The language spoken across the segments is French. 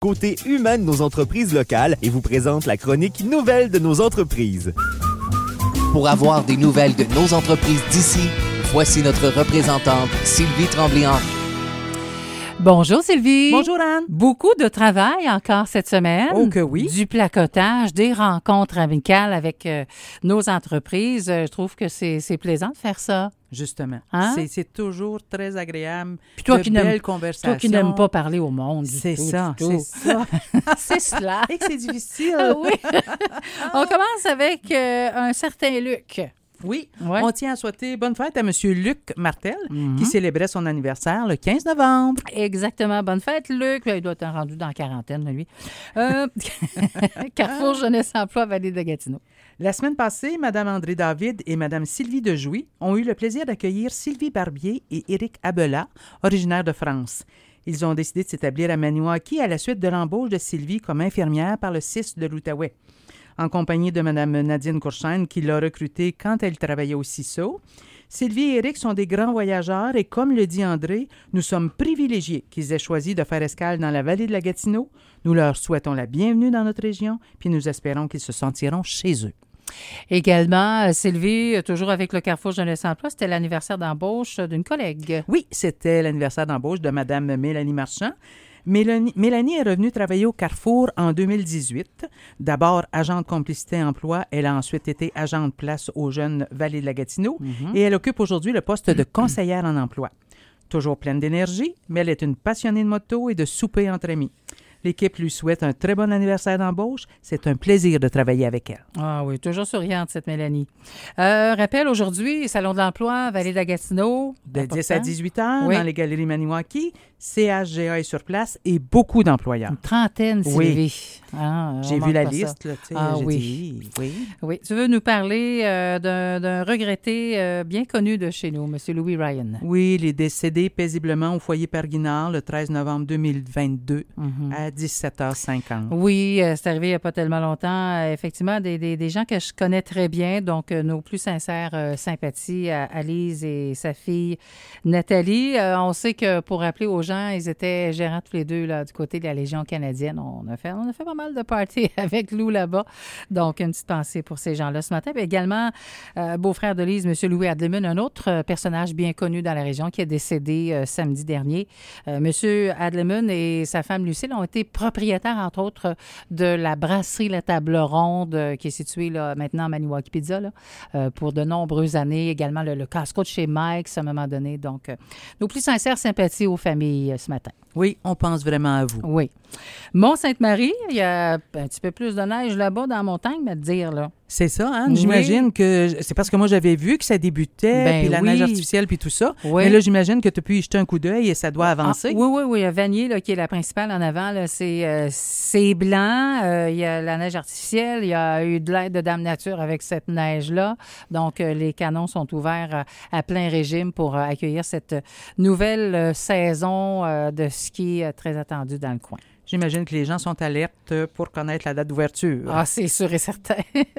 côté humain de nos entreprises locales et vous présente la chronique Nouvelles de nos entreprises. Pour avoir des nouvelles de nos entreprises d'ici, voici notre représentante Sylvie Tremblay-Henry. Bonjour Sylvie. Bonjour Anne. Beaucoup de travail encore cette semaine. Oh que oui. Du placotage, des rencontres amicales avec nos entreprises. Je trouve que c'est plaisant de faire ça. Justement. Hein? C'est toujours très agréable. Puis toi de qui belles conversations. Toi qui n'aimes pas parler au monde. C'est ça. C'est cela. Et que c'est difficile. Ah oui. On commence avec un certain Luc. Oui, Ouais. on tient à souhaiter bonne fête à M. Luc Martel, qui célébrait son anniversaire le 15 novembre. Exactement. Bonne fête, Luc. Il doit être rendu dans la quarantaine, lui. Carrefour Jeunesse Emploi, Vallée de Gatineau. La semaine passée, Mme André David et Mme Sylvie Dejouy ont eu le plaisir d'accueillir Sylvie Barbier et Éric Abela, originaires de France. Ils ont décidé de s'établir à Maniwaki à la suite de l'embauche de Sylvie comme infirmière par le CIS de l'Outaouais. En compagnie de Mme Nadine Courchaine, qui l'a recrutée quand elle travaillait au CISO. Sylvie et Éric sont des grands voyageurs et, comme le dit André, nous sommes privilégiés qu'ils aient choisi de faire escale dans la vallée de la Gatineau. Nous leur souhaitons la bienvenue dans notre région, puis nous espérons qu'ils se sentiront chez eux. Également, Sylvie, toujours avec le Carrefour Jeunesse Emploi, c'était l'anniversaire d'embauche d'une collègue. Oui, c'était l'anniversaire d'embauche de Mme Mélanie Marchand. Mélanie est revenue travailler au Carrefour en 2018. D'abord agente complicité emploi, elle a ensuite été agente place aux jeunes Vallée de la Gatineau et elle occupe aujourd'hui le poste de conseillère en emploi. Toujours pleine d'énergie, mais elle est une passionnée de moto et de souper entre amis. L'équipe lui souhaite un très bon anniversaire d'embauche. C'est un plaisir de travailler avec elle. Ah oui, toujours souriante, cette Mélanie. Rappel, aujourd'hui, Salon de l'emploi, Vallée de la Gatineau. De 10 à 18 heures, Oui. dans les galeries Maniwaki, CHGA est sur place et beaucoup d'employeurs. Une trentaine, Oui. Sylvie. Ah, on J'ai manque vu la pas ça. liste, là, tu sais, Ah j'ai oui. dit oui. Oui, tu veux nous parler d'un regretté bien connu de chez nous, M. Louis Ryan. Oui, il est décédé paisiblement au foyer Père-Guinard le 13 novembre 2022 à 17h50. Oui, c'est arrivé il n'y a pas tellement longtemps. Effectivement, des gens que je connais très bien, donc nos plus sincères sympathies à Lise et sa fille Nathalie. On sait que pour rappeler aux gens, ils étaient gérants tous les deux là, du côté de la Légion canadienne. On a fait pas mal de parties avec Lou là-bas. Donc, une petite pensée pour ces gens-là ce matin. Puis également, beau-frère de Lise, M. Louis Adleman, un autre personnage bien connu dans la région qui est décédé samedi dernier. M. Adleman et sa femme Lucille ont été propriétaires, entre autres, de la brasserie La Table Ronde qui est située là, maintenant à Maniwaki Pizza là, pour de nombreuses années. Également, le casse-croûte chez Mike's à un moment donné. Donc, nos plus sincères sympathies aux familles ce matin. Oui, on pense vraiment à vous. Oui. Mont-Sainte-Marie, il y a un petit peu plus de neige là-bas dans la montagne, mais te dire, là. C'est ça, Anne? Oui. J'imagine que... C'est parce que moi, j'avais vu que ça débutait, Ben puis la oui. neige artificielle, puis tout ça. Oui. Mais là, j'imagine que tu as pu y jeter un coup d'œil et ça doit avancer. Oui. Il y a Vanier, là, qui est la principale en avant. Là, c'est blanc. Il y a la neige artificielle. Il y a eu de l'aide de Dame Nature avec cette neige-là. Donc, les canons sont ouverts à plein régime pour accueillir cette nouvelle saison de ski très attendue dans le coin. J'imagine que les gens sont alertes pour connaître la date d'ouverture. Ah, c'est sûr et certain.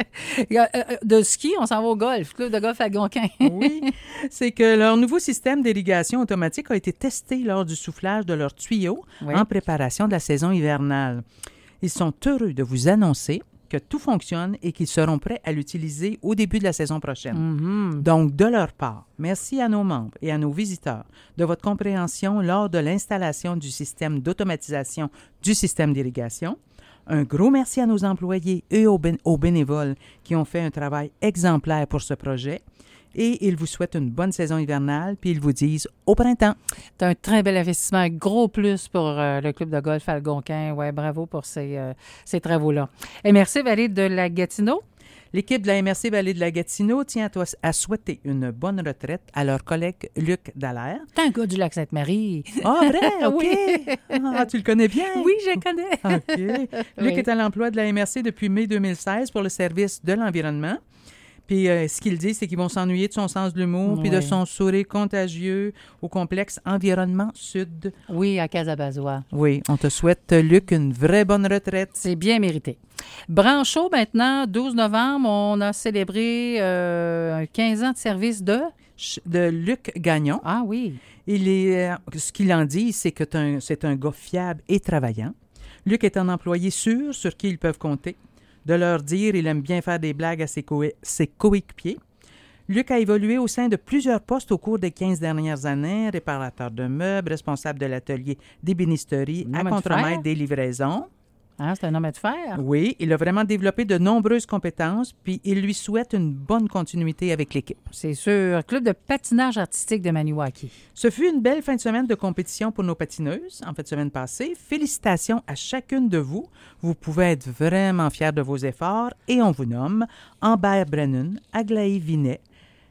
De ski, on s'en va au golf, club de golf Algonquin. Oui, c'est que leur nouveau système d'irrigation automatique a été testé lors du soufflage de leurs tuyaux Oui. en préparation de la saison hivernale. Ils sont heureux de vous annoncer que tout fonctionne et qu'ils seront prêts à l'utiliser au début de la saison prochaine. Donc, de leur part, merci à nos membres et à nos visiteurs de votre compréhension lors de l'installation du système d'automatisation du système d'irrigation. Un gros merci à nos employés et aux bénévoles qui ont fait un travail exemplaire pour ce projet. Et ils vous souhaitent une bonne saison hivernale, puis ils vous disent au printemps. C'est un très bel investissement, un gros plus pour le club de golf Algonquin. Ouais, bravo pour ces travaux-là. Et merci Valérie de la Gatineau. L'équipe de la MRC Vallée de la Gatineau tient à souhaiter une bonne retraite à leur collègue Luc Dallaire. T'es un gars du Lac-Sainte-Marie. Ah, vrai? OK. Oui. Ah, tu le connais bien? Oui, je le connais. OK. Luc Oui. est à l'emploi de la MRC depuis mai 2016 pour le service de l'environnement. Puis ce qu'il dit, c'est qu'ils vont s'ennuyer de son sens de l'humour puis de Oui. son sourire contagieux au complexe Environnement Sud. Oui, à Casabazois. Oui, on te souhaite, Luc, une vraie bonne retraite. C'est bien mérité. Branchot, maintenant, 12 novembre, on a célébré 15 ans de service De Luc Gagnon. Ah oui. Ce qu'il en dit, c'est que c'est un gars fiable et travaillant. Luc est un employé sûr sur qui ils peuvent compter. De leur dire, il aime bien faire des blagues à ses coéquipiers. Luc a évolué au sein de plusieurs postes au cours des 15 dernières années, réparateur de meubles, responsable de l'atelier d'ébénisterie, à contremaître des livraisons. Ah, c'est un homme de fer. Oui, il a vraiment développé de nombreuses compétences, puis il lui souhaite une bonne continuité avec l'équipe. C'est sûr. Club de patinage artistique de Maniwaki. Ce fut une belle fin de semaine de compétition pour nos patineuses, en fin de semaine passée. Félicitations à chacune de vous. Vous pouvez être vraiment fiers de vos efforts et on vous nomme Amber Brennan, Aglaé Vinet,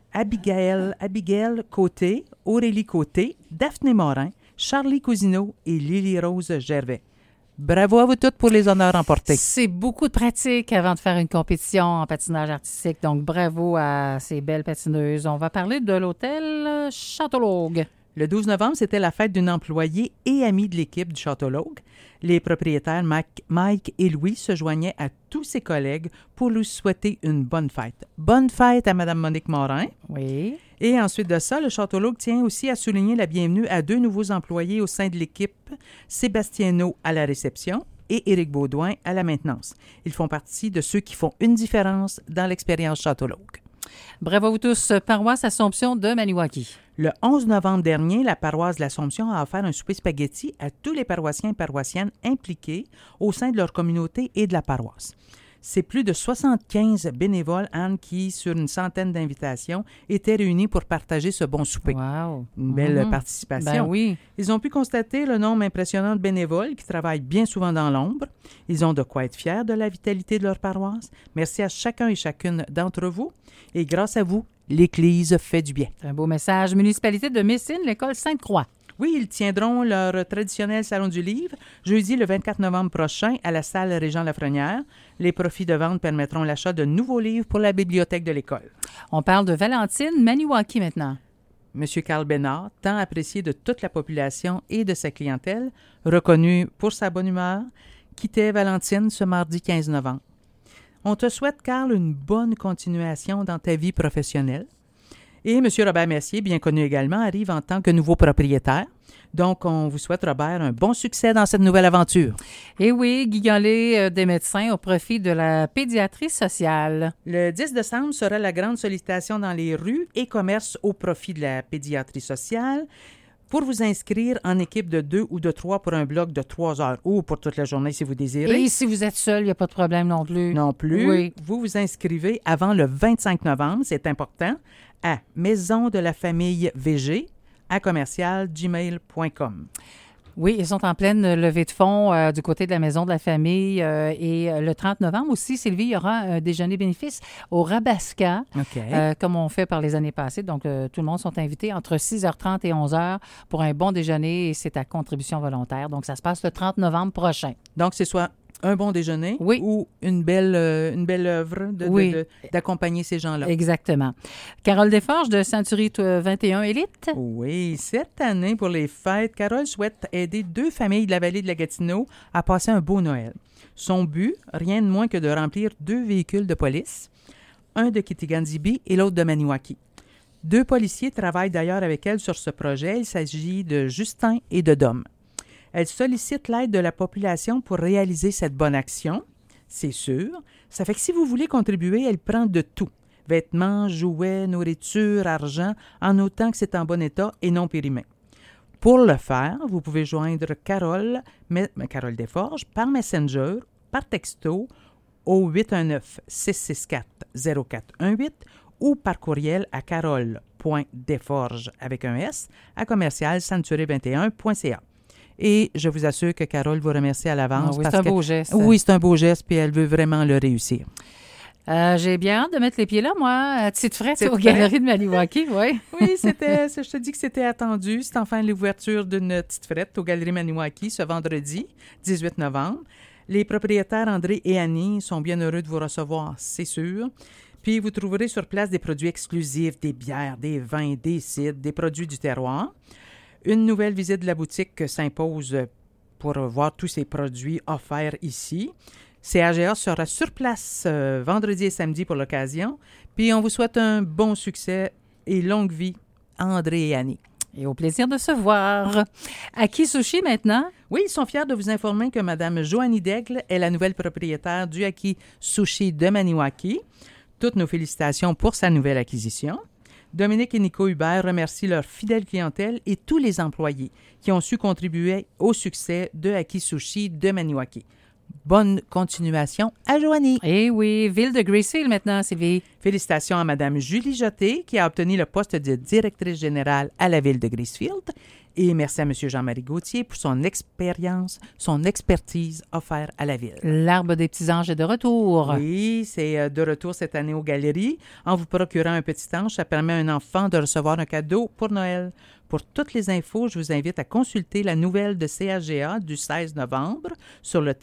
Abigail Côté, Aurélie Côté, Daphné Morin, Charlie Cousineau et Lily-Rose Gervais. Bravo à vous toutes pour les honneurs remportés. C'est beaucoup de pratique avant de faire une compétition en patinage artistique. Donc, bravo à ces belles patineuses. On va parler de l'hôtel Châteaulogue. Le 12 novembre, c'était la fête d'une employée et amie de l'équipe du Châteaulogue. Les propriétaires Mike et Louis se joignaient à tous ses collègues pour lui souhaiter une bonne fête. Bonne fête à Mme Monique Morin. Oui. Et ensuite de ça, le Châteaulogue tient aussi à souligner la bienvenue à 2 nouveaux employés au sein de l'équipe, Sébastien Naud à la réception et Éric Baudouin à la maintenance. Ils font partie de ceux qui font une différence dans l'expérience Châteaulogue. Bravo à vous tous. Paroisse Assomption de Maniwaki. Le 11 novembre dernier, la paroisse de l'Assomption a offert un souper spaghetti à tous les paroissiens et paroissiennes impliqués au sein de leur communauté et de la paroisse. C'est plus de 75 bénévoles, Anne, qui, sur une centaine d'invitations, étaient réunis pour partager ce bon souper. Wow. Une belle participation. Ben oui. Ils ont pu constater le nombre impressionnant de bénévoles qui travaillent bien souvent dans l'ombre. Ils ont de quoi être fiers de la vitalité de leur paroisse. Merci à chacun et chacune d'entre vous. Et grâce à vous, l'Église fait du bien. Un beau message. Municipalité de Messine, l'école Sainte-Croix. Oui, ils tiendront leur traditionnel Salon du Livre jeudi le 24 novembre prochain à la salle Régent Lafrenière. Les profits de vente permettront l'achat de nouveaux livres pour la bibliothèque de l'école. On parle de Valentine Maniwaki maintenant. M. Carl Bénard, tant apprécié de toute la population et de sa clientèle, reconnu pour sa bonne humeur, quittait Valentine ce mardi 15 novembre. On te souhaite, Carl, une bonne continuation dans ta vie professionnelle. Et M. Robert Mercier, bien connu également, arrive en tant que nouveau propriétaire. Donc, on vous souhaite, Robert, un bon succès dans cette nouvelle aventure. Et oui, Guy Gallé, des médecins au profit de la pédiatrie sociale. Le 10 décembre sera la grande sollicitation dans les rues et commerces au profit de la pédiatrie sociale. Pour vous inscrire en équipe de 2 ou de 3 pour un bloc de 3 heures ou pour toute la journée si vous désirez. Et si vous êtes seul, il n'y a pas de problème non plus. Non plus. Oui. Vous vous inscrivez avant le 25 novembre, c'est important, à Maison de la famille VG à commercial@gmail.com. Oui, ils sont en pleine levée de fonds du côté de la Maison de la famille. Et le 30 novembre aussi, Sylvie, il y aura un déjeuner bénéfice au Rabasca, comme on fait par les années passées. Donc, tout le monde sont invités entre 6h30 et 11h pour un bon déjeuner et c'est à contribution volontaire. Donc, ça se passe le 30 novembre prochain. Donc, c'est soit un bon déjeuner oui. ou une belle œuvre d'accompagner ces gens-là. Exactement. Carole Desforges de Century 21 Élite. Oui, cette année, pour les fêtes, Carole souhaite aider 2 familles de la vallée de la Gatineau à passer un beau Noël. Son but, rien de moins que de remplir 2 véhicules de police, un de Kitigan-Zibi et l'autre de Maniwaki. 2 policiers travaillent d'ailleurs avec elle sur ce projet. Il s'agit de Justin et de Dom. Elle sollicite l'aide de la population pour réaliser cette bonne action, c'est sûr. Ça fait que si vous voulez contribuer, elle prend de tout. Vêtements, jouets, nourriture, argent, en autant que c'est en bon état et non périmé. Pour le faire, vous pouvez joindre Carole Desforges par Messenger, par texto au 819-664-0418 ou par courriel à carole.desforges avec un S à commercial-century21.ca. Et je vous assure que Carole vous remercie à l'avance. Oui, c'est un beau geste. Oui, c'est un beau geste, puis elle veut vraiment le réussir. J'ai bien hâte de mettre les pieds là, moi, à Petite Frette, aux Galeries de Maniwaki, oui. Oui, je te dis que c'était attendu. C'est enfin l'ouverture d'une Petite Frette aux Galeries Maniwaki ce vendredi, 18 novembre. Les propriétaires André et Annie sont bien heureux de vous recevoir, c'est sûr. Puis vous trouverez sur place des produits exclusifs, des bières, des vins, des cidres, des produits du terroir. Une nouvelle visite de la boutique s'impose pour voir tous ces produits offerts ici. CAGA sera sur place vendredi et samedi pour l'occasion. Puis on vous souhaite un bon succès et longue vie à André et Annie. Et au plaisir de se voir. Aki Sushi maintenant. Oui, ils sont fiers de vous informer que Mme Joanie Daigle est la nouvelle propriétaire du Aki Sushi de Maniwaki. Toutes nos félicitations pour sa nouvelle acquisition. Dominique et Nico Hubert remercient leur fidèle clientèle et tous les employés qui ont su contribuer au succès de Aki Sushi de Maniwaki. Bonne continuation à Joanie. Eh oui, ville de Gracefield maintenant, Sylvie. Félicitations à Mme Julie Joté qui a obtenu le poste de directrice générale à la ville de Gracefield. Et merci à M. Jean-Marie Gauthier pour son expérience, son expertise offerte à la ville. L'Arbre des Petits Anges est de retour. Oui, c'est de retour cette année aux galeries. En vous procurant un petit ange, ça permet à un enfant de recevoir un cadeau pour Noël. Pour toutes les infos, je vous invite à consulter la nouvelle de CHGA du 16 novembre sur le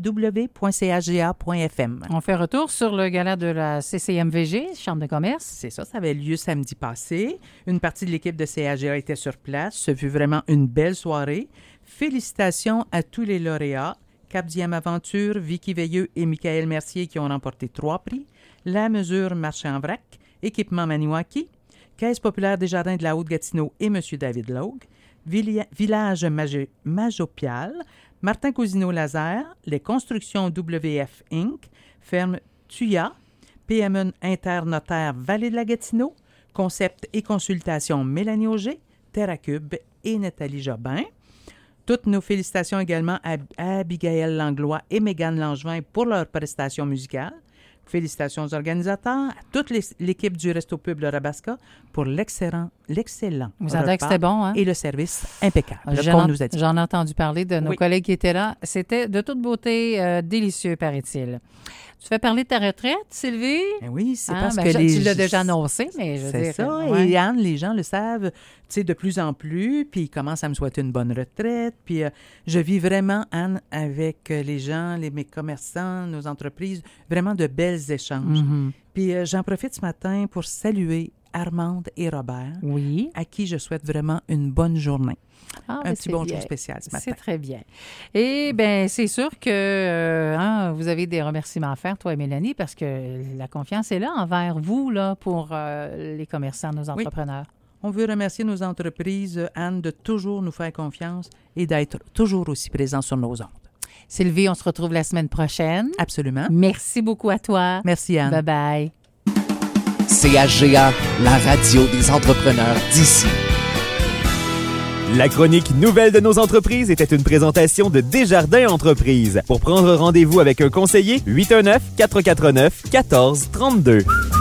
www.chga.fm. On fait retour sur le gala de la CCMVG, Chambre de commerce. C'est ça, ça avait lieu samedi passé. Une partie de l'équipe de CHGA était sur place. Ce fut vraiment une belle soirée. Félicitations à tous les lauréats. Cap Diem Aventure, Vicky Veilleux et Michael Mercier qui ont remporté 3 prix. La mesure Marché en vrac, Équipement Maniwaki, Caisse populaire des Jardins de la Haute-Gatineau et M. David Logue, Village Majopial, Martin Cousineau-Laser, les Constructions WF Inc., Ferme Tuya, PME Internotaire Vallée de la Gatineau, Concept et consultation Mélanie Auger, TerraCube et Nathalie Jobin. Toutes nos félicitations également à Abigail Langlois et Mégane Langevin pour leur prestation musicale. Félicitations aux organisateurs, à toute l'équipe du Resto Pub Le Rabasca pour l'excellent Vous entendez que c'était bon, hein? Et le service impeccable qu'on nous a dit. J'en ai entendu parler de nos collègues qui étaient là. C'était de toute beauté délicieux, paraît-il. Tu fais parler de ta retraite, Sylvie? Oui, c'est parce que tu l'as déjà annoncé, mais je veux dire... C'est ça, ouais. et Anne, les gens le savent, tu sais, de plus en plus, puis ils commencent à me souhaiter une bonne retraite, puis je vis vraiment, Anne, avec les gens, mes commerçants, nos entreprises, vraiment de belles échanges. Mm-hmm. Puis j'en profite ce matin pour saluer Armande et Robert, oui, à qui je souhaite vraiment une bonne journée. Un petit bonjour bien. spécial ce matin. C'est très bien. Et bien, c'est sûr que vous avez des remerciements à faire, toi et Mélanie, parce que la confiance est là envers vous, là, pour les commerçants, nos entrepreneurs. Oui. On veut remercier nos entreprises, Anne, de toujours nous faire confiance et d'être toujours aussi présents sur nos ondes. Sylvie, on se retrouve la semaine prochaine. Absolument. Merci beaucoup à toi. Merci, Anne. Bye-bye. CHGA, la radio des entrepreneurs d'ici. La chronique Nouvelle de nos entreprises était une présentation de Desjardins Entreprises. Pour prendre rendez-vous avec un conseiller, 819-449-1432.